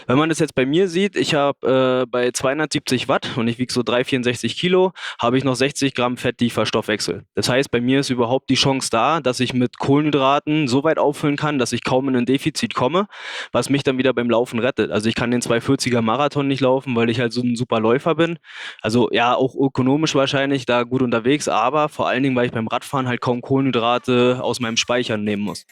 Wenn man das jetzt bei mir sieht, ich habe bei 270 Watt und ich wiege so 364 Kilo, habe ich noch 60 Gramm Fett, die ich verstoffwechsel. Das heißt, bei mir ist überhaupt die Chance da, dass ich mit Kohlenhydraten so weit auffüllen kann, dass ich kaum in ein Defizit komme, was mich dann wieder beim Laufen rettet. Also ich kann den 240er Marathon nicht laufen, weil ich halt so ein super Läufer bin. Also ja, auch ökonomisch wahrscheinlich da gut unterwegs, aber vor allen Dingen, weil ich beim Radfahren halt kaum Kohlenhydrate aus meinem Speicher nehmen muss.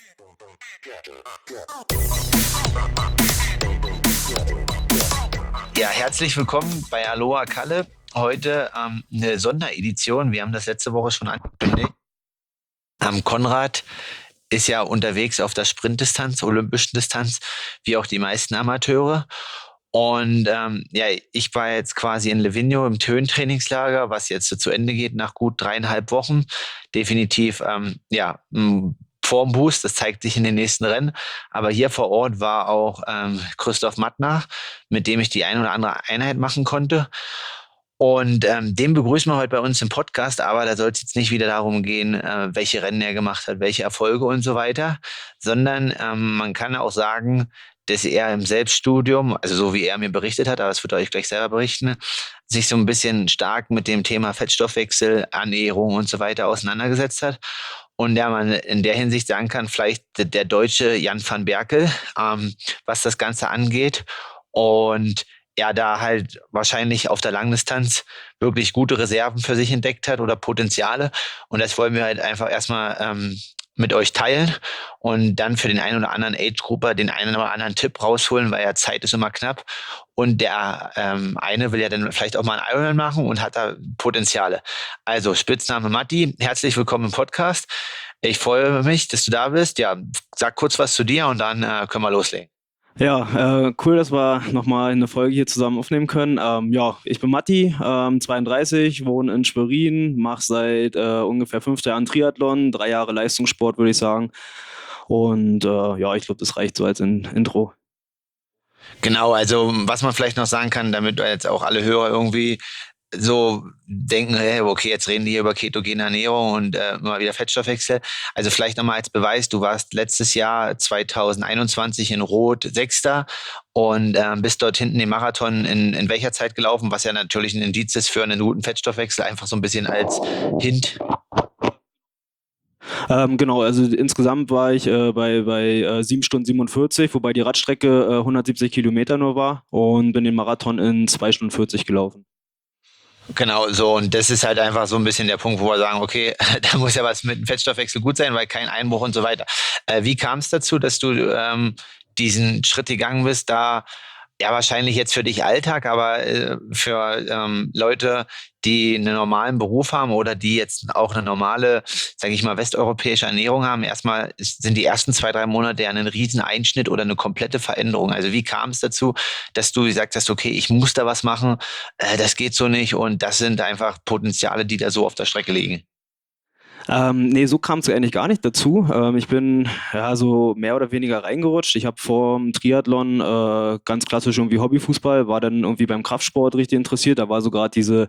Ja, herzlich willkommen bei Aloha Kalle. Heute eine Sonderedition. Wir haben das letzte Woche schon angekündigt. Konrad ist ja unterwegs auf der Sprintdistanz, olympischen Distanz, wie auch die meisten Amateure. Und ja, ich war jetzt quasi in Livigno im Höhentrainingslager, was jetzt so zu Ende geht nach gut 3,5 Wochen. Definitiv ja, ein Formboost, das zeigt sich in den nächsten Rennen. Aber hier vor Ort war auch Christoph Mattner, mit dem ich die ein oder andere Einheit machen konnte. Und den begrüßen wir heute bei uns im Podcast, aber da soll es jetzt nicht wieder darum gehen, welche Rennen er gemacht hat, welche Erfolge und so weiter, sondern man kann auch sagen, dass er im Selbststudium, also so wie er mir berichtet hat, aber das wird er euch gleich selber berichten, sich so ein bisschen stark mit dem Thema Fettstoffwechsel, Ernährung und so weiter auseinandergesetzt hat. Und ja, man in der Hinsicht sagen kann, vielleicht der deutsche Jan van Berkel, was das Ganze angeht. Und er da halt wahrscheinlich auf der Langdistanz wirklich gute Reserven für sich entdeckt hat oder Potenziale. Und das wollen wir halt einfach erstmal mit euch teilen und dann für den einen oder anderen Age-Grupper den einen oder anderen Tipp rausholen, weil ja Zeit ist immer knapp. Und der eine will ja dann vielleicht auch mal einen Ironman machen und hat da Potenziale. Also Spitzname Matti, herzlich willkommen im Podcast. Ich freue mich, dass du da bist. Ja, sag kurz was zu dir und dann können wir loslegen. Ja, cool, dass wir nochmal eine Folge hier zusammen aufnehmen können. Ja, ich bin Matti, 32, wohne in Schwerin, mache seit ungefähr 5 Jahren Triathlon, 3 Jahre Leistungssport, würde ich sagen. Und ja, ich glaube, das reicht so als Intro. Genau, also was man vielleicht noch sagen kann, damit jetzt auch alle Hörer irgendwie so denken, hey, okay, jetzt reden die hier über ketogene Ernährung und immer wieder Fettstoffwechsel. Also vielleicht nochmal als Beweis, du warst letztes Jahr 2021 in Rot Sechster und bist dort hinten den Marathon in welcher Zeit gelaufen, was ja natürlich ein Indiz ist für einen guten Fettstoffwechsel, einfach so ein bisschen als Hint. Genau, also insgesamt war ich bei 7 Stunden 47, wobei die Radstrecke 170 Kilometer nur war und bin den Marathon in 2 Stunden 40 gelaufen. Genau, so, und das ist halt einfach so ein bisschen der Punkt, wo wir sagen, okay, da muss ja was mit dem Fettstoffwechsel gut sein, weil kein Einbruch und so weiter. Wie kam es dazu, dass du diesen Schritt gegangen bist, da ja wahrscheinlich jetzt für dich Alltag, aber für Leute, die einen normalen Beruf haben oder die jetzt auch eine normale, sage ich mal, westeuropäische Ernährung haben, erstmal sind die ersten 2, 3 Monate ja ein riesen Einschnitt oder eine komplette Veränderung. Also wie kam es dazu, dass du gesagt hast, okay, ich muss da was machen, das geht so nicht und das sind einfach Potenziale, die da so auf der Strecke liegen. Nee, so kam es eigentlich gar nicht dazu. Ich bin ja so mehr oder weniger reingerutscht. Ich habe vor dem Triathlon ganz klassisch irgendwie Hobbyfußball, war dann irgendwie beim Kraftsport richtig interessiert. Da war so gerade diese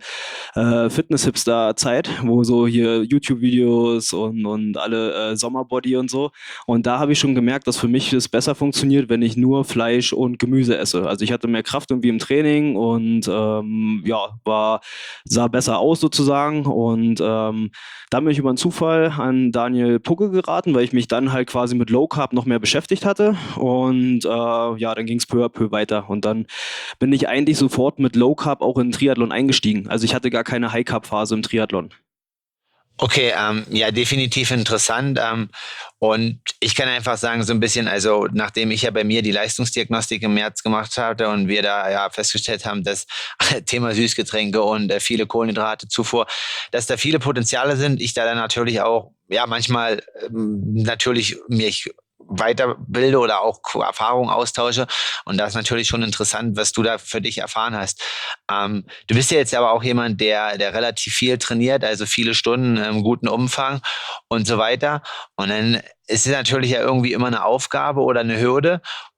Fitness-Hipster-Zeit, wo so hier YouTube-Videos und alle Sommerbody und so. Und da habe ich schon gemerkt, dass für mich es besser funktioniert, wenn ich nur Fleisch und Gemüse esse. Also ich hatte mehr Kraft irgendwie im Training und ja, sah besser aus sozusagen. Und dann bin ich über einen Zufall an Daniel Pucke geraten, weil ich mich dann halt quasi mit Low Carb noch mehr beschäftigt hatte. Und ja, dann ging es peu à peu weiter. Und dann bin ich eigentlich sofort mit Low Carb auch in den Triathlon eingestiegen. Also ich hatte gar keine High Carb Phase im Triathlon. Okay, ja, definitiv interessant. Und ich kann einfach sagen, so ein bisschen, also nachdem ich ja bei mir die Leistungsdiagnostik im März gemacht hatte und wir da ja festgestellt haben, dass Thema Süßgetränke und viele Kohlenhydrate, Zufuhr, dass da viele Potenziale sind, ich da dann natürlich auch, ja, manchmal natürlich mich weiterbilde oder auch Erfahrungen austausche. Und das ist natürlich schon interessant, was du da für dich erfahren hast. Du bist ja jetzt aber auch jemand, der relativ viel trainiert, also viele Stunden im guten Umfang und so weiter. Und dann ist es natürlich ja irgendwie immer eine Aufgabe oder eine Hürde.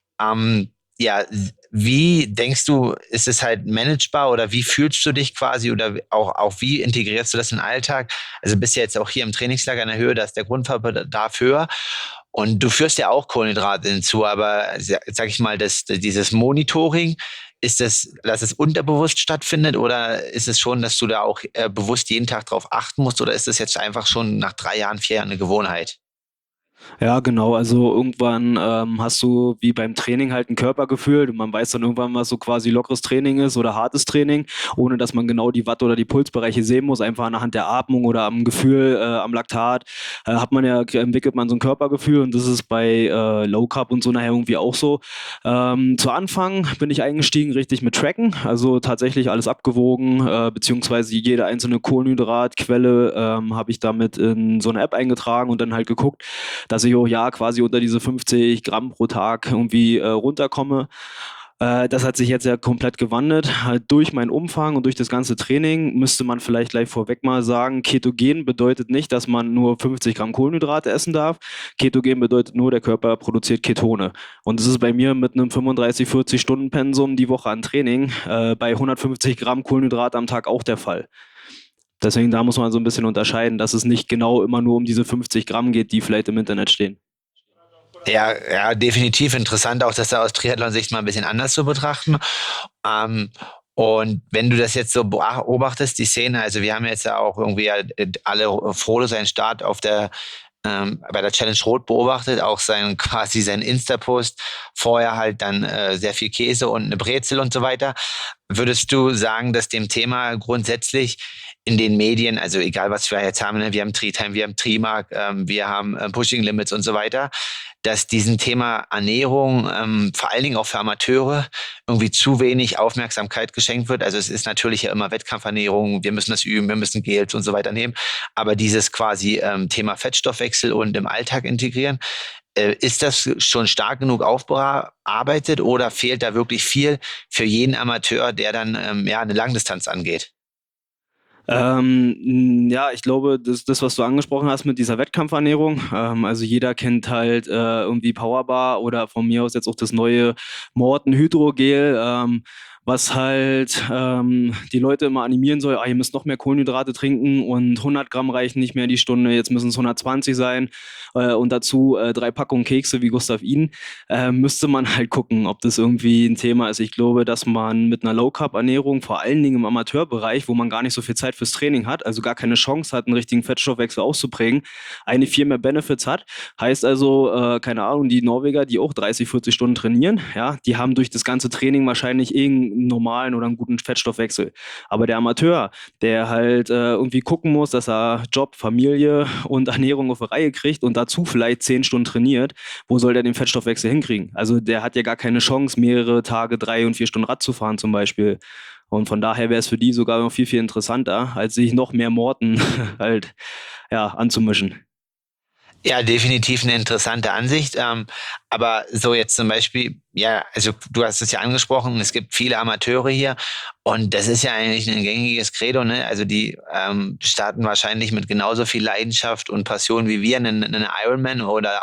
Ja, wie denkst du, ist es halt managebar oder wie fühlst du dich quasi oder auch wie integrierst du das in den Alltag? Also bist ja jetzt auch hier im Trainingslager in der Höhe, da ist der Grundbedarf höher. Und du führst ja auch Kohlenhydrate hinzu, aber sag ich mal, dieses Monitoring, ist das, dass es unterbewusst stattfindet oder ist es schon, dass du da auch bewusst jeden Tag drauf achten musst oder ist das jetzt einfach schon nach 3 Jahren, 4 Jahren eine Gewohnheit? Ja, genau. Also irgendwann hast du wie beim Training halt ein Körpergefühl. Man weiß dann irgendwann, was so quasi lockeres Training ist oder hartes Training, ohne dass man genau die Watt- oder die Pulsbereiche sehen muss. Einfach anhand der Atmung oder am Gefühl, am Laktat, entwickelt man so ein Körpergefühl und das ist bei Low Carb und so nachher irgendwie auch so. Zu Anfang bin ich eingestiegen richtig mit Tracken, also tatsächlich alles abgewogen, beziehungsweise jede einzelne Kohlenhydratquelle habe ich damit in so eine App eingetragen und dann halt geguckt, dass ich auch ja quasi unter diese 50 Gramm pro Tag irgendwie runterkomme. Das hat sich jetzt ja komplett gewandelt. Halt durch meinen Umfang und durch das ganze Training müsste man vielleicht gleich vorweg mal sagen, Ketogen bedeutet nicht, dass man nur 50 Gramm Kohlenhydrate essen darf. Ketogen bedeutet nur, der Körper produziert Ketone. Und das ist bei mir mit einem 35, 40 Stunden Pensum die Woche an Training bei 150 Gramm Kohlenhydrate am Tag auch der Fall. Deswegen da muss man so ein bisschen unterscheiden, dass es nicht genau immer nur um diese 50 Gramm geht, die vielleicht im Internet stehen. Ja, ja, definitiv interessant auch, das da aus Triathlon-Sicht mal ein bisschen anders zu betrachten. Ähm, und wenn du das jetzt so beobachtest, die Szene, also wir haben jetzt ja auch irgendwie alle Frodo seinen Start bei der Challenge Rot beobachtet, auch quasi sein Insta-Post, vorher halt dann sehr viel Käse und eine Brezel und so weiter. Würdest du sagen, dass dem Thema grundsätzlich in den Medien, also egal was wir jetzt haben, ne, wir haben Tri-Time, wir haben Trimark, wir haben Pushing Limits und so weiter, dass diesem Thema Ernährung, vor allen Dingen auch für Amateure, irgendwie zu wenig Aufmerksamkeit geschenkt wird. Also es ist natürlich ja immer Wettkampfernährung, wir müssen das üben, wir müssen Gels und so weiter nehmen, aber dieses quasi Thema Fettstoffwechsel und im Alltag integrieren, ist das schon stark genug aufbearbeitet oder fehlt da wirklich viel für jeden Amateur, der dann ja eine Langdistanz angeht? Ja, ich glaube, das, was du angesprochen hast mit dieser Wettkampfernährung, also jeder kennt halt irgendwie Powerbar oder von mir aus jetzt auch das neue Morten Hydrogel, was halt die Leute immer animieren soll, ihr müsst noch mehr Kohlenhydrate trinken und 100 Gramm reichen nicht mehr die Stunde, jetzt müssen es 120 sein und dazu 3 Packungen Kekse wie Gustav Iden, müsste man halt gucken, ob das irgendwie ein Thema ist. Ich glaube, dass man mit einer Low-Carb-Ernährung, vor allen Dingen im Amateurbereich, wo man gar nicht so viel Zeit fürs Training hat, also gar keine Chance hat, einen richtigen Fettstoffwechsel auszuprägen, eine viel mehr Benefits hat. Heißt also, keine Ahnung, die Norweger, die auch 30, 40 Stunden trainieren, ja, die haben durch das ganze Training wahrscheinlich irgendeinen normalen oder einen guten Fettstoffwechsel. Aber der Amateur, der halt irgendwie gucken muss, dass er Job, Familie und Ernährung auf die Reihe kriegt und dazu vielleicht 10 Stunden trainiert, wo soll der den Fettstoffwechsel hinkriegen? Also der hat ja gar keine Chance, mehrere Tage, 3 und 4 Stunden Rad zu fahren zum Beispiel. Und von daher wäre es für die sogar noch viel, viel interessanter, als sich noch mehr Morten halt ja, anzumischen. Ja, definitiv eine interessante Ansicht. Aber so jetzt zum Beispiel, ja, also du hast es ja angesprochen, es gibt viele Amateure hier und das ist ja eigentlich ein gängiges Credo, ne? Also die starten wahrscheinlich mit genauso viel Leidenschaft und Passion wie wir einen Ironman oder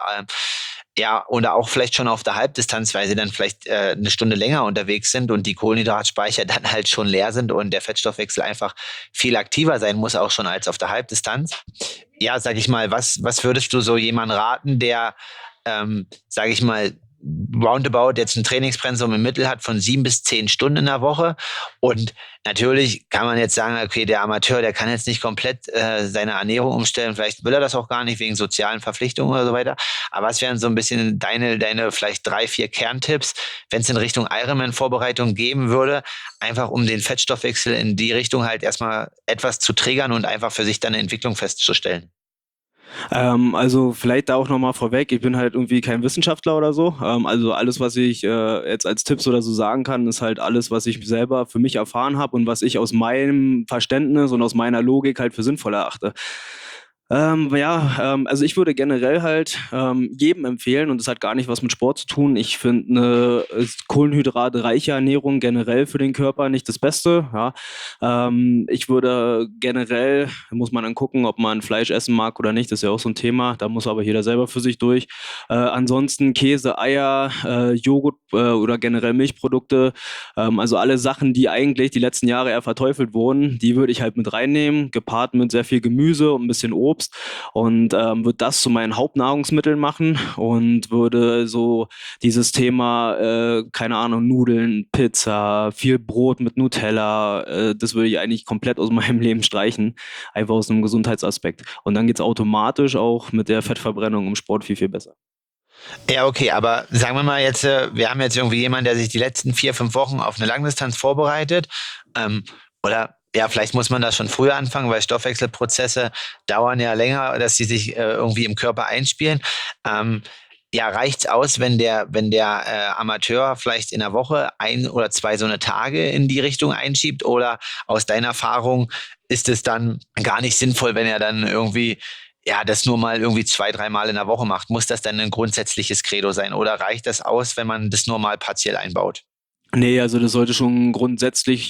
ja, oder auch vielleicht schon auf der Halbdistanz, weil sie dann vielleicht eine Stunde länger unterwegs sind und die Kohlenhydratspeicher dann halt schon leer sind und der Fettstoffwechsel einfach viel aktiver sein muss, auch schon als auf der Halbdistanz. Ja, sag ich mal, was würdest du so jemandem raten, der, sag ich mal, roundabout jetzt ein Trainingspensum im Mittel hat von 7 bis 10 Stunden in der Woche. Und natürlich kann man jetzt sagen, okay, der Amateur, der kann jetzt nicht komplett seine Ernährung umstellen. Vielleicht will er das auch gar nicht wegen sozialen Verpflichtungen oder so weiter. Aber was wären so ein bisschen deine vielleicht 3, 4 Kerntipps, wenn es in Richtung Ironman-Vorbereitung geben würde, einfach um den Fettstoffwechsel in die Richtung halt erstmal etwas zu triggern und einfach für sich dann eine Entwicklung festzustellen? Also vielleicht da auch nochmal vorweg, ich bin halt irgendwie kein Wissenschaftler oder so. Also alles, was ich jetzt als Tipps oder so sagen kann, ist halt alles, was ich selber für mich erfahren habe und was ich aus meinem Verständnis und aus meiner Logik halt für sinnvoll erachte. Also ich würde generell halt jedem empfehlen, und das hat gar nicht was mit Sport zu tun. Ich finde eine kohlenhydratreiche Ernährung generell für den Körper nicht das Beste. Ja. Ich würde generell, muss man dann gucken, ob man Fleisch essen mag oder nicht, das ist ja auch so ein Thema. Da muss aber jeder selber für sich durch. Ansonsten Käse, Eier, Joghurt oder generell Milchprodukte, also alle Sachen, die eigentlich die letzten Jahre eher verteufelt wurden, die würde ich halt mit reinnehmen, gepaart mit sehr viel Gemüse und ein bisschen Obst. schubst und würde das zu meinen Hauptnahrungsmitteln machen und würde so dieses Thema, keine Ahnung, Nudeln, Pizza, viel Brot mit Nutella, das würde ich eigentlich komplett aus meinem Leben streichen, einfach aus einem Gesundheitsaspekt. Und dann geht es automatisch auch mit der Fettverbrennung im Sport viel, viel besser. Ja, okay, aber sagen wir mal jetzt, wir haben jetzt irgendwie jemanden, der sich die letzten 4, 5 Wochen auf eine Langdistanz vorbereitet. Oder ja, vielleicht muss man das schon früher anfangen, weil Stoffwechselprozesse dauern ja länger, dass sie sich irgendwie im Körper einspielen. Ja, reicht's aus, wenn der Amateur vielleicht in der Woche 1 oder 2 so eine Tage in die Richtung einschiebt? Oder aus deiner Erfahrung ist es dann gar nicht sinnvoll, wenn er dann irgendwie ja, das nur mal irgendwie 2, 3 Mal in der Woche macht? Muss das dann ein grundsätzliches Credo sein? Oder reicht das aus, wenn man das nur mal partiell einbaut? Nee, also das sollte schon grundsätzlich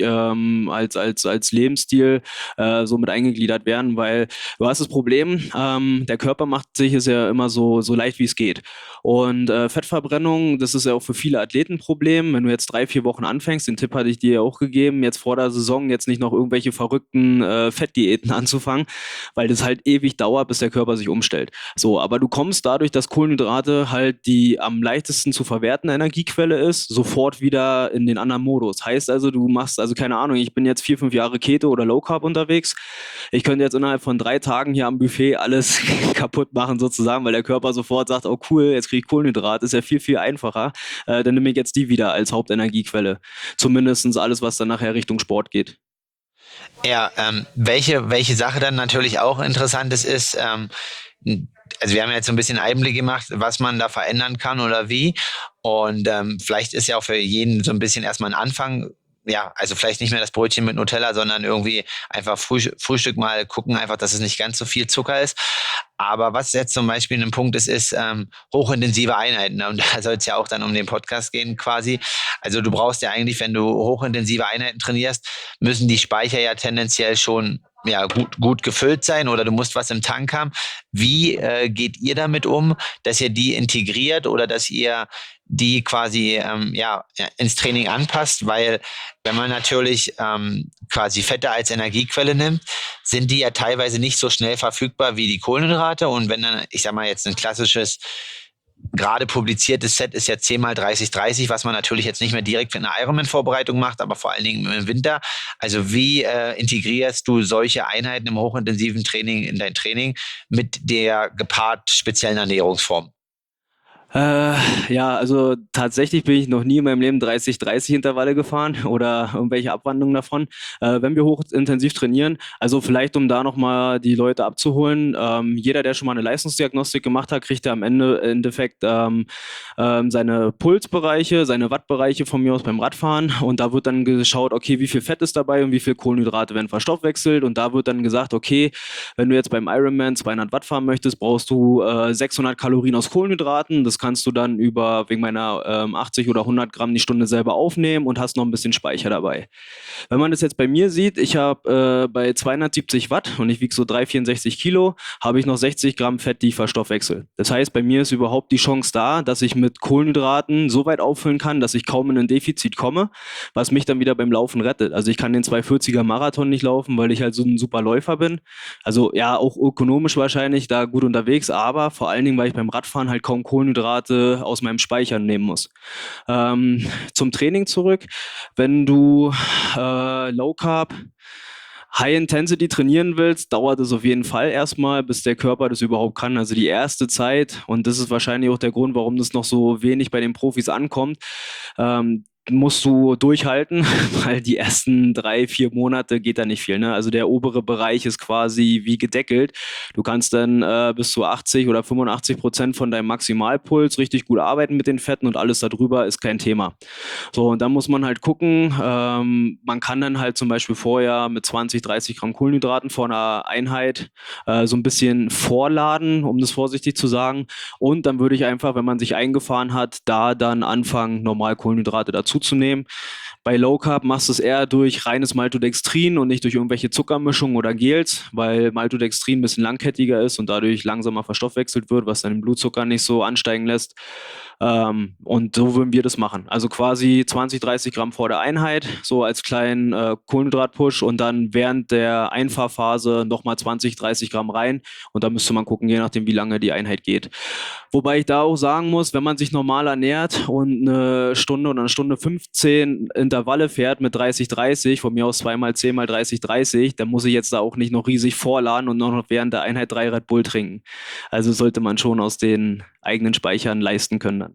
als Lebensstil so mit eingegliedert werden, weil du hast das Problem, der Körper macht sich es ja immer so leicht wie es geht. Und Fettverbrennung, das ist ja auch für viele Athleten ein Problem. Wenn du jetzt 3, 4 Wochen anfängst, den Tipp hatte ich dir ja auch gegeben, jetzt vor der Saison jetzt nicht noch irgendwelche verrückten Fettdiäten anzufangen, weil das halt ewig dauert, bis der Körper sich umstellt. So, aber du kommst dadurch, dass Kohlenhydrate halt die am leichtesten zu verwertende Energiequelle ist, sofort wieder in den anderen Modus. Heißt also, du machst, also keine Ahnung, ich bin jetzt 4, 5 Jahre Keto oder Low Carb unterwegs. Ich könnte jetzt innerhalb von 3 Tagen hier am Buffet alles kaputt machen sozusagen, weil der Körper sofort sagt, oh cool, jetzt kriege ich Kohlenhydrat, ist ja viel, viel einfacher. Dann nehme ich jetzt die wieder als Hauptenergiequelle. Zumindest alles, was dann nachher Richtung Sport geht. Ja, welche Sache dann natürlich auch interessant ist, also wir haben ja jetzt so ein bisschen Einblick gemacht, was man da verändern kann oder wie. Und vielleicht ist ja auch für jeden so ein bisschen erstmal ein Anfang, ja, also vielleicht nicht mehr das Brötchen mit Nutella, sondern irgendwie einfach Frühstück mal gucken, einfach, dass es nicht ganz so viel Zucker ist. Aber was jetzt zum Beispiel ein Punkt ist hochintensive Einheiten. Ne? Und da soll es ja auch dann um den Podcast gehen quasi. Also du brauchst ja eigentlich, wenn du hochintensive Einheiten trainierst, müssen die Speicher ja tendenziell schon ja, gut gefüllt sein oder du musst was im Tank haben. Wie geht ihr damit um, dass ihr die integriert oder dass ihr die quasi ja, ins Training anpasst? Weil wenn man natürlich quasi Fette als Energiequelle nimmt, sind die ja teilweise nicht so schnell verfügbar wie die Kohlenhydrate. Und wenn dann, ich sag mal jetzt ein klassisches gerade publiziertes Set ist ja 10 mal 30, 30, was man natürlich jetzt nicht mehr direkt für eine Ironman-Vorbereitung macht, aber vor allen Dingen im Winter. Also wie integrierst du solche Einheiten im hochintensiven Training in dein Training mit der gepaart speziellen Ernährungsform? Ja, also tatsächlich bin ich noch nie in meinem Leben 30-30 Intervalle gefahren oder irgendwelche Abwandlungen davon. Wenn wir hochintensiv trainieren, also vielleicht um da nochmal die Leute abzuholen, jeder, der schon mal eine Leistungsdiagnostik gemacht hat, kriegt ja am Ende im Endeffekt seine Pulsbereiche, seine Wattbereiche von mir aus beim Radfahren und da wird dann geschaut, okay, wie viel Fett ist dabei und wie viel Kohlenhydrate werden verstoffwechselt und da wird dann gesagt, okay, wenn du jetzt beim Ironman 200 Watt fahren möchtest, brauchst du 600 Kalorien aus Kohlenhydraten, das kannst du dann wegen meiner 80 oder 100 Gramm die Stunde selber aufnehmen und hast noch ein bisschen Speicher dabei. Wenn man das jetzt bei mir sieht, ich habe bei 270 Watt und ich wiege so 364 Kilo, habe ich noch 60 Gramm Fett, die ich verstoffwechsel. Das heißt, bei mir ist überhaupt die Chance da, dass ich mit Kohlenhydraten so weit auffüllen kann, dass ich kaum in ein Defizit komme, was mich dann wieder beim Laufen rettet. Also ich kann den 240er Marathon nicht laufen, weil ich halt so ein super Läufer bin. Also ja, auch ökonomisch wahrscheinlich da gut unterwegs, aber vor allen Dingen, weil ich beim Radfahren halt kaum Kohlenhydrate aus meinem Speicher nehmen muss. Zum Training zurück. Wenn du Low Carb High Intensity trainieren willst, dauert es auf jeden Fall erstmal, bis der Körper das überhaupt kann. Also die erste Zeit, und das ist wahrscheinlich auch der Grund, warum das noch so wenig bei den Profis ankommt, musst du durchhalten, weil die ersten 3, 4 Monate geht da nicht viel. Ne? Also der obere Bereich ist quasi wie gedeckelt. Du kannst dann bis zu 80 oder 85% von deinem Maximalpuls richtig gut arbeiten mit den Fetten und alles darüber ist kein Thema. So, und dann muss man halt gucken, man kann dann halt zum Beispiel vorher mit 20, 30 Gramm Kohlenhydraten vor einer Einheit so ein bisschen vorladen, um das vorsichtig zu sagen. Und dann würde ich einfach, wenn man sich eingefahren hat, da dann anfangen, normal Kohlenhydrate dazuzunehmen. Bei Low Carb machst du es eher durch reines Maltodextrin und nicht durch irgendwelche Zuckermischungen oder Gels, weil Maltodextrin ein bisschen langkettiger ist und dadurch langsamer verstoffwechselt wird, was deinen Blutzucker nicht so ansteigen lässt. Und so würden wir das machen. Also quasi 20, 30 Gramm vor der Einheit, so als kleinen Kohlenhydrat-Push und dann während der Einfahrphase nochmal 20, 30 Gramm rein. Und da müsste man gucken, je nachdem, wie lange die Einheit geht. Wobei ich da auch sagen muss, wenn man sich normal ernährt und eine Stunde oder eine Stunde 15 Intervalle fährt mit 30, 30, von mir aus 2x10 mal 30, 30, dann muss ich jetzt da auch nicht noch riesig vorladen und noch während der Einheit 3 Red Bull trinken. Also sollte man schon aus den eigenen Speichern leisten können dann.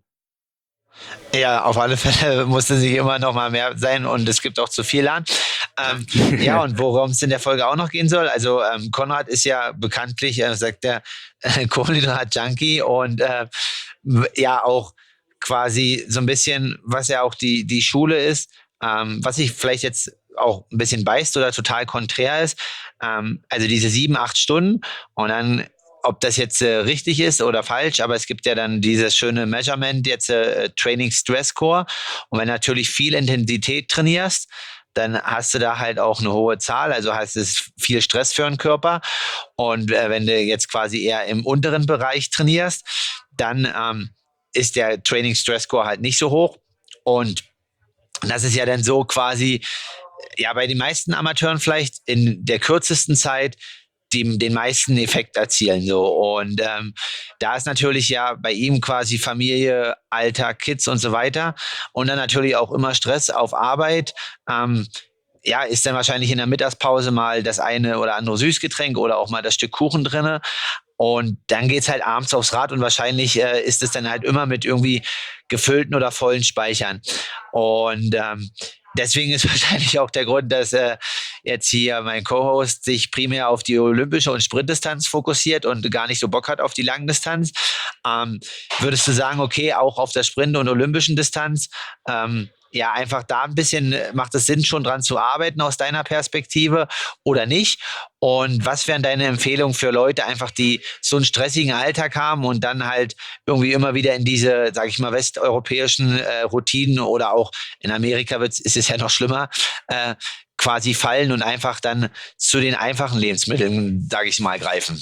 Ja, auf alle Fälle musste sich immer noch mal mehr sein und es gibt auch zu viel an. Ja, und worum es in der Folge auch noch gehen soll, also Konrad ist ja bekanntlich, sagt der Kohlenhydrat-Junkie und ja auch quasi so ein bisschen, was ja auch die Schule ist, was sich vielleicht jetzt auch ein bisschen beißt oder total konträr ist. Also diese 7, 8 Stunden und dann ob das jetzt richtig ist oder falsch, aber es gibt ja dann dieses schöne Measurement, jetzt Training Stress Score. Und wenn du natürlich viel Intensität trainierst, dann hast du da halt auch eine hohe Zahl, also heißt es viel Stress für den Körper. Und wenn du jetzt quasi eher im unteren Bereich trainierst, dann ist der Training Stress Score halt nicht so hoch. Und das ist ja dann so quasi, ja, bei den meisten Amateuren vielleicht in der kürzesten Zeit den meisten Effekt erzielen. So. Und da ist natürlich ja bei ihm quasi Familie, Alltag, Kids und so weiter. Und dann natürlich auch immer Stress auf Arbeit. Ja, ist dann wahrscheinlich in der Mittagspause mal das eine oder andere Süßgetränk oder auch mal das Stück Kuchen drinne. Und dann geht's halt abends aufs Rad und wahrscheinlich ist es dann halt immer mit irgendwie gefüllten oder vollen Speichern. Und deswegen ist wahrscheinlich auch der Grund, dass jetzt hier mein Co-Host sich primär auf die olympische und Sprintdistanz fokussiert und gar nicht so Bock hat auf die Langdistanz. Würdest du sagen, okay, auch auf der Sprint- und olympischen Distanz, ja, einfach da ein bisschen, macht es Sinn, schon dran zu arbeiten aus deiner Perspektive oder nicht? Und was wären deine Empfehlungen für Leute, einfach die so einen stressigen Alltag haben und dann halt irgendwie immer wieder in diese, sage ich mal, westeuropäischen Routinen oder auch in Amerika ist es ja noch schlimmer, quasi fallen und einfach dann zu den einfachen Lebensmitteln, sage ich mal, greifen?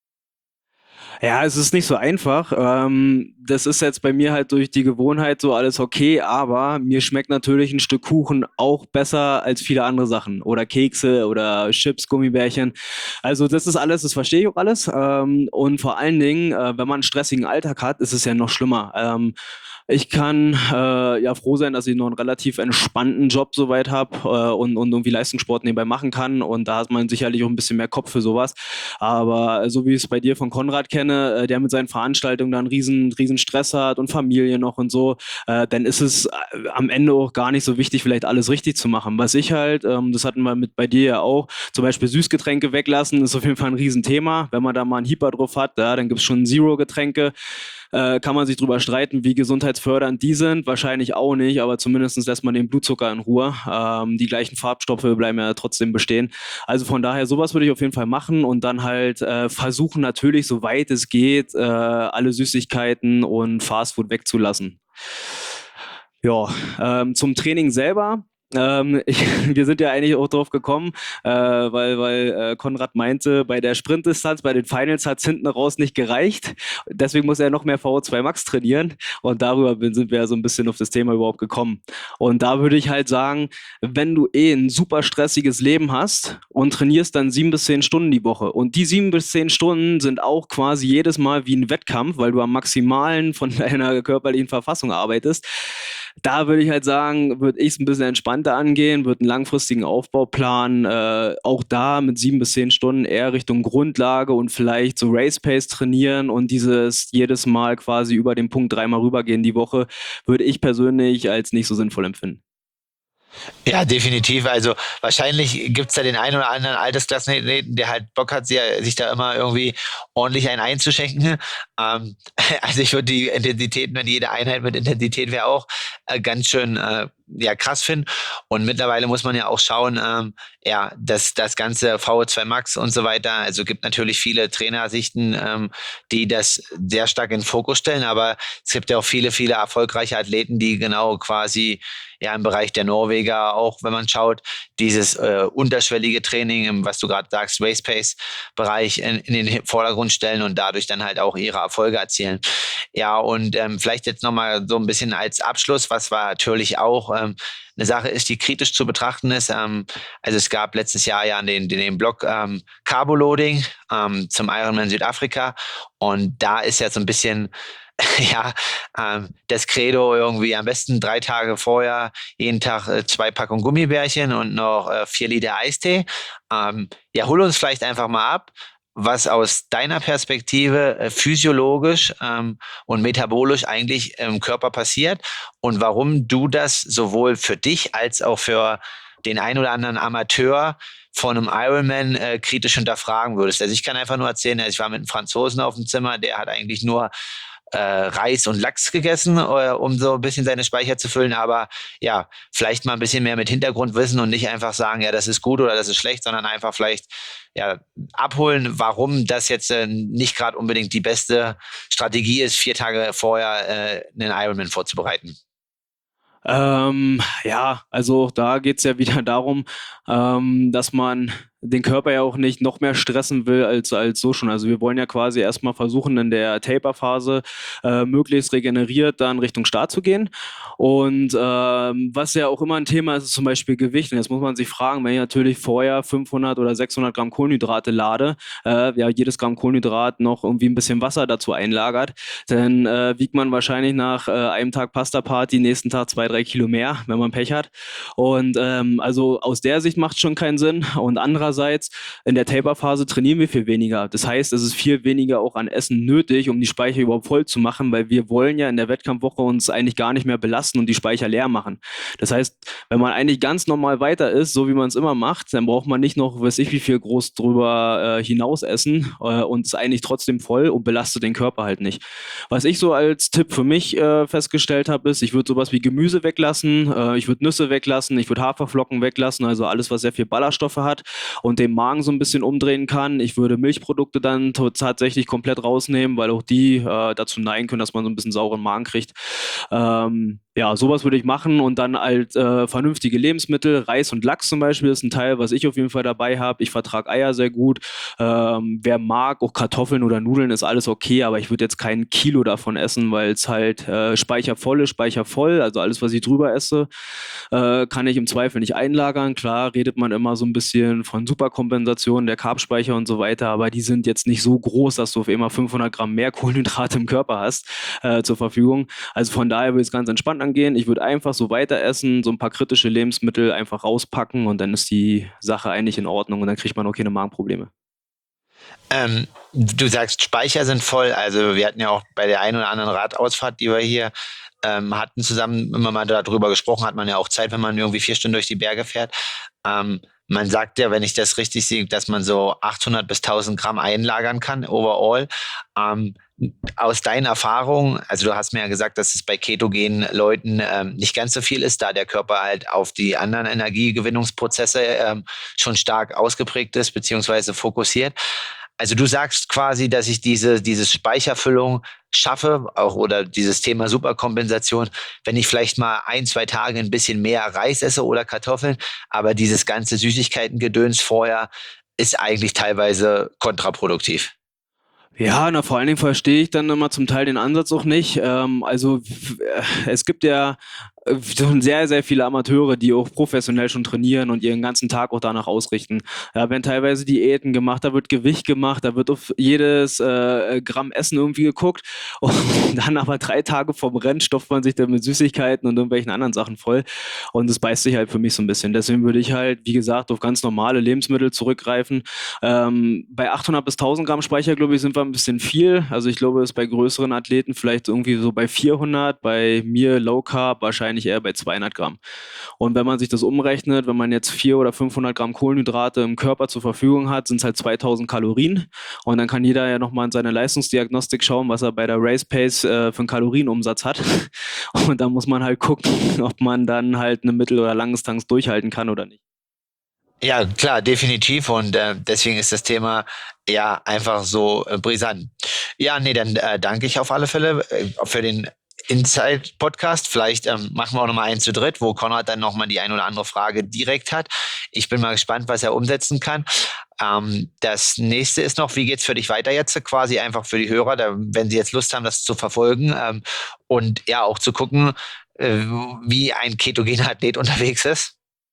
Ja, es ist nicht so einfach. Das ist jetzt bei mir halt durch die Gewohnheit so alles okay, aber mir schmeckt natürlich ein Stück Kuchen auch besser als viele andere Sachen oder Kekse oder Chips, Gummibärchen. Also das ist alles, das verstehe ich auch alles. Und vor allen Dingen, wenn man einen stressigen Alltag hat, ist es ja noch schlimmer. Ich kann ja froh sein, dass ich noch einen relativ entspannten Job soweit habe und irgendwie Leistungssport nebenbei machen kann. Und da hat man sicherlich auch ein bisschen mehr Kopf für sowas. Aber so wie ich es bei dir von Konrad kenne, der mit seinen Veranstaltungen dann riesen Stress hat und Familie noch und so, dann ist es am Ende auch gar nicht so wichtig, vielleicht alles richtig zu machen. Was ich halt, das hatten wir mit bei dir ja auch, zum Beispiel Süßgetränke weglassen, ist auf jeden Fall ein Riesenthema. Wenn man da mal einen Hyper drauf hat, ja, dann gibt es schon Zero-Getränke. Kann man sich drüber streiten, wie gesundheitsfördernd die sind. Wahrscheinlich auch nicht, aber zumindest lässt man den Blutzucker in Ruhe. Die gleichen Farbstoffe bleiben ja trotzdem bestehen. Also von daher, sowas würde ich auf jeden Fall machen und dann halt versuchen natürlich, soweit es geht, alle Süßigkeiten und Fastfood wegzulassen. Ja, zum Training selber. Wir sind ja eigentlich auch drauf gekommen, weil Konrad meinte, bei der Sprintdistanz, bei den Finals hat es hinten raus nicht gereicht. Deswegen muss er noch mehr VO2 Max trainieren. Und darüber sind wir ja so ein bisschen auf das Thema überhaupt gekommen. Und da würde ich halt sagen, wenn du ein super stressiges Leben hast und trainierst dann 7 bis 10 Stunden die Woche. Und die 7 bis 10 Stunden sind auch quasi jedes Mal wie ein Wettkampf, weil du am Maximalen von deiner körperlichen Verfassung arbeitest. Da würde ich halt sagen, würde ich es ein bisschen entspannter angehen, würde einen langfristigen Aufbau planen, auch da mit 7 bis 10 Stunden eher Richtung Grundlage und vielleicht so Race Pace trainieren und dieses jedes Mal quasi über den Punkt 3-mal rübergehen die Woche, würde ich persönlich als nicht so sinnvoll empfinden. Ja, definitiv. Also wahrscheinlich gibt's da den einen oder anderen Altersklassenathleten, der halt Bock hat, sich da immer irgendwie ordentlich einen einzuschenken. Also ich würde die Intensitäten, wenn jede Einheit mit Intensität wäre auch ganz schön ja, krass finden. Und mittlerweile muss man ja auch schauen, ja, dass das ganze VO2 Max und so weiter, also gibt natürlich viele Trainersichten, die das sehr stark in den Fokus stellen, aber es gibt ja auch viele erfolgreiche Athleten, die genau quasi ja im Bereich der Norweger auch, wenn man schaut, dieses unterschwellige Training, was du gerade sagst, Race Pace Bereich in den Vordergrund stellen und dadurch dann halt auch ihre Erfolge erzielen. Ja, und vielleicht jetzt nochmal so ein bisschen als Abschluss, was war natürlich auch eine Sache ist, die kritisch zu betrachten ist. Also es gab letztes Jahr ja den Blog Carboloading zum Ironman Südafrika, und da ist ja so ein bisschen ja, das Credo irgendwie am besten 3 Tage vorher jeden Tag 2 Packungen Gummibärchen und noch 4 Liter Eistee. Ja, hol uns vielleicht einfach mal ab, was aus deiner Perspektive physiologisch und metabolisch eigentlich im Körper passiert und warum du das sowohl für dich als auch für den ein oder anderen Amateur von einem Ironman kritisch hinterfragen würdest. Also ich kann einfach nur erzählen, ich war mit einem Franzosen auf dem Zimmer, der hat eigentlich nur Reis und Lachs gegessen, um so ein bisschen seine Speicher zu füllen. Aber ja, vielleicht mal ein bisschen mehr mit Hintergrundwissen und nicht einfach sagen, ja, das ist gut oder das ist schlecht, sondern einfach vielleicht ja, abholen, warum das jetzt nicht gerade unbedingt die beste Strategie ist, 4 Tage vorher einen Ironman vorzubereiten. Ja, also da geht's ja wieder darum, dass man den Körper ja auch nicht noch mehr stressen will als so schon. Also wir wollen ja quasi erstmal versuchen, in der Taper-Phase möglichst regeneriert dann Richtung Start zu gehen. Und was ja auch immer ein Thema ist, ist zum Beispiel Gewicht. Und jetzt muss man sich fragen, wenn ich natürlich vorher 500 oder 600 Gramm Kohlenhydrate lade, ja, jedes Gramm Kohlenhydrat noch irgendwie ein bisschen Wasser dazu einlagert, dann wiegt man wahrscheinlich nach einem Tag Pasta-Party nächsten Tag 2, 3 Kilo mehr, wenn man Pech hat. Und also aus der Sicht macht es schon keinen Sinn. Und andererseits, in der Taper-Phase trainieren wir viel weniger. Das heißt, es ist viel weniger auch an Essen nötig, um die Speicher überhaupt voll zu machen, weil wir wollen ja in der Wettkampfwoche uns eigentlich gar nicht mehr belasten und die Speicher leer machen. Das heißt, wenn man eigentlich ganz normal weiter ist, so wie man es immer macht, dann braucht man nicht noch, weiß ich wie viel groß drüber hinaus essen und ist eigentlich trotzdem voll und belastet den Körper halt nicht. Was ich so als Tipp für mich festgestellt habe, ist, ich würde sowas wie Gemüse weglassen, ich würde Nüsse weglassen, ich würde Haferflocken weglassen, also alles, was sehr viel Ballaststoffe hat und den Magen so ein bisschen umdrehen kann. Ich würde Milchprodukte dann tatsächlich komplett rausnehmen, weil auch die dazu neigen können, dass man so ein bisschen sauren Magen kriegt. Ja, sowas würde ich machen und dann halt vernünftige Lebensmittel. Reis und Lachs zum Beispiel ist ein Teil, was ich auf jeden Fall dabei habe. Ich vertrage Eier sehr gut. Wer mag, auch Kartoffeln oder Nudeln ist alles okay, aber ich würde jetzt kein Kilo davon essen, weil es halt speichervoll ist, speichervoll. Also alles, was ich drüber esse, kann ich im Zweifel nicht einlagern. Klar redet man immer so ein bisschen von Superkompensation der Carbspeicher und so weiter, aber die sind jetzt nicht so groß, dass du auf immer 500 Gramm mehr Kohlenhydrate im Körper hast zur Verfügung. Also von daher würde ich es ganz entspannt angehen. Ich würde einfach so weiter essen, so ein paar kritische Lebensmittel einfach rauspacken und dann ist die Sache eigentlich in Ordnung und dann kriegt man auch keine Magenprobleme. Du sagst, Speicher sind voll. Also wir hatten ja auch bei der einen oder anderen Radausfahrt, die wir hier hatten zusammen immer mal darüber gesprochen, hat man ja auch Zeit, wenn man irgendwie 4 Stunden durch die Berge fährt. Man sagt ja, wenn ich das richtig sehe, dass man so 800 bis 1000 Gramm einlagern kann, overall. Aus deinen Erfahrungen, also du hast mir ja gesagt, dass es bei ketogenen Leuten nicht ganz so viel ist, da der Körper halt auf die anderen Energiegewinnungsprozesse schon stark ausgeprägt ist, beziehungsweise fokussiert. Also du sagst quasi, dass ich diese Speicherfüllung schaffe, auch oder dieses Thema Superkompensation, wenn ich vielleicht mal 1, 2 Tage ein bisschen mehr Reis esse oder Kartoffeln, aber dieses ganze Süßigkeiten-Gedöns vorher ist eigentlich teilweise kontraproduktiv. Ja, na, vor allen Dingen verstehe ich dann immer zum Teil den Ansatz auch nicht. Es gibt ja schon sehr, sehr viele Amateure, die auch professionell schon trainieren und ihren ganzen Tag auch danach ausrichten. Da werden teilweise Diäten gemacht, da wird Gewicht gemacht, da wird auf jedes Gramm Essen irgendwie geguckt und dann aber 3 Tage vorm Rennen stopft man sich dann mit Süßigkeiten und irgendwelchen anderen Sachen voll und das beißt sich halt für mich so ein bisschen. Deswegen würde ich halt, wie gesagt, auf ganz normale Lebensmittel zurückgreifen. Bei 800 bis 1000 Gramm Speicher, glaube ich, sind wir ein bisschen viel. Also ich glaube, es ist bei größeren Athleten vielleicht irgendwie so bei 400, bei mir Low Carb wahrscheinlich eher bei 200 Gramm. Und wenn man sich das umrechnet, wenn man jetzt 400 oder 500 Gramm Kohlenhydrate im Körper zur Verfügung hat, sind es halt 2000 Kalorien. Und dann kann jeder ja nochmal in seine Leistungsdiagnostik schauen, was er bei der Race Pace für einen Kalorienumsatz hat. Und dann muss man halt gucken, ob man dann halt eine Mittel- oder Langdistanz durchhalten kann oder nicht. Ja, klar, definitiv. Und deswegen ist das Thema ja einfach so brisant. Ja, nee, dann danke ich auf alle Fälle für den Inside-Podcast. Vielleicht machen wir auch nochmal einen zu dritt, wo Konrad dann nochmal die ein oder andere Frage direkt hat. Ich bin mal gespannt, was er umsetzen kann. Das nächste ist noch, wie geht's für dich weiter jetzt? Quasi einfach für die Hörer, wenn sie jetzt Lust haben, das zu verfolgen und ja auch zu gucken, wie ein ketogener Athlet unterwegs ist.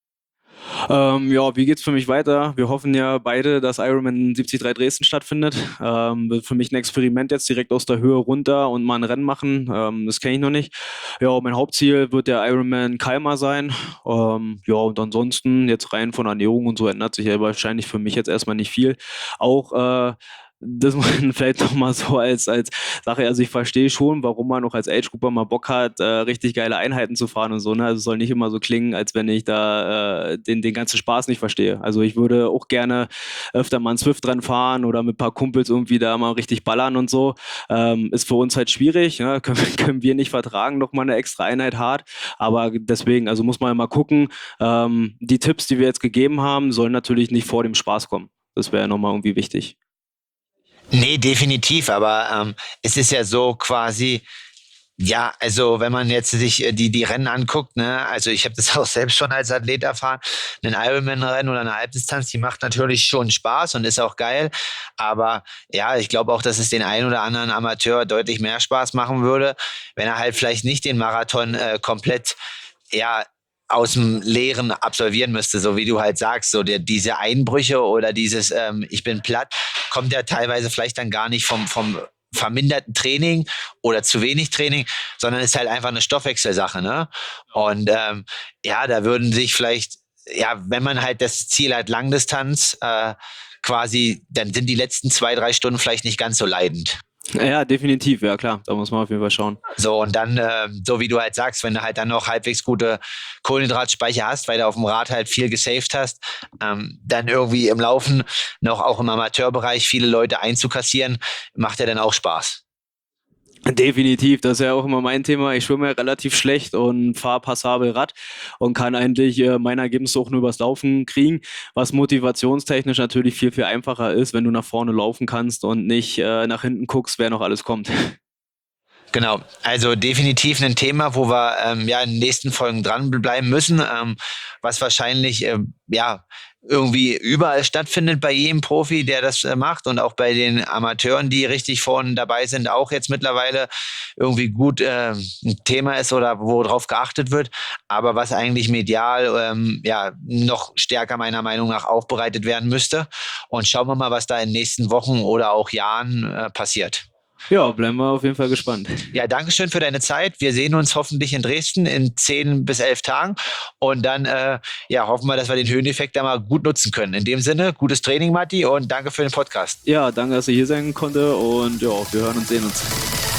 Ja, wie geht's für mich weiter? Wir hoffen ja beide, dass Ironman 73 Dresden stattfindet. Wird für mich ein Experiment jetzt direkt aus der Höhe runter und mal ein Rennen machen. Das kenne ich noch nicht. Ja, mein Hauptziel wird der Ironman Kalmar sein. Ja, und ansonsten jetzt rein von Ernährung und so ändert sich ja wahrscheinlich für mich jetzt erstmal nicht viel. Auch das man vielleicht nochmal so als Sache, also ich verstehe schon, warum man noch als Age-Grupper mal Bock hat, richtig geile Einheiten zu fahren und so, ne? Also es soll nicht immer so klingen, als wenn ich da den ganzen Spaß nicht verstehe. Also ich würde auch gerne öfter mal ein Swift dran fahren oder mit ein paar Kumpels irgendwie da mal richtig ballern und so. Ist für uns halt schwierig, ne? Können wir nicht vertragen, noch mal eine extra Einheit hart, aber deswegen, also muss man mal gucken, die Tipps, die wir jetzt gegeben haben, sollen natürlich nicht vor dem Spaß kommen. Das wäre nochmal irgendwie wichtig. Nee, definitiv, aber es ist ja so quasi, ja, also wenn man jetzt sich die Rennen anguckt, ne, also ich habe das auch selbst schon als Athlet erfahren, ein Ironman-Rennen oder eine Halbdistanz, die macht natürlich schon Spaß und ist auch geil, aber ja, ich glaube auch, dass es den einen oder anderen Amateur deutlich mehr Spaß machen würde, wenn er halt vielleicht nicht den Marathon komplett, ja, aus dem Leeren absolvieren müsste, so wie du halt sagst, so diese Einbrüche oder dieses ich bin platt, kommt ja teilweise vielleicht dann gar nicht vom verminderten Training oder zu wenig Training, sondern ist halt einfach eine Stoffwechselsache, ne? Und ja, da würden sich vielleicht, ja, wenn man halt das Ziel hat, Langdistanz, quasi, dann sind die letzten 2, 3 Stunden vielleicht nicht ganz so leidend. Ja, definitiv, ja klar, da muss man auf jeden Fall schauen. So, und dann, so wie du halt sagst, wenn du halt dann noch halbwegs gute Kohlenhydratspeicher hast, weil du auf dem Rad halt viel gesaved hast, dann irgendwie im Laufen noch auch im Amateurbereich viele Leute einzukassieren, macht ja dann auch Spaß. Definitiv, das ist ja auch immer mein Thema. Ich schwimme ja relativ schlecht und fahre passabel Rad und kann eigentlich mein Ergebnis auch nur übers Laufen kriegen, was motivationstechnisch natürlich viel, viel einfacher ist, wenn du nach vorne laufen kannst und nicht nach hinten guckst, wer noch alles kommt. Genau, also definitiv ein Thema, wo wir ja in den nächsten Folgen dranbleiben müssen, was wahrscheinlich ja irgendwie überall stattfindet bei jedem Profi, der das macht und auch bei den Amateuren, die richtig vorne dabei sind, auch jetzt mittlerweile irgendwie gut ein Thema ist oder worauf geachtet wird, aber was eigentlich medial ja noch stärker meiner Meinung nach aufbereitet werden müsste. Und schauen wir mal, was da in den nächsten Wochen oder auch Jahren passiert. Ja, bleiben wir auf jeden Fall gespannt. Ja, danke schön für deine Zeit. Wir sehen uns hoffentlich in Dresden in 10 bis 11 Tagen. Und dann ja, hoffen wir, dass wir den Höheneffekt da mal gut nutzen können. In dem Sinne, gutes Training, Matti, und danke für den Podcast. Ja, danke, dass ich hier sein konnte und ja, wir hören und sehen uns.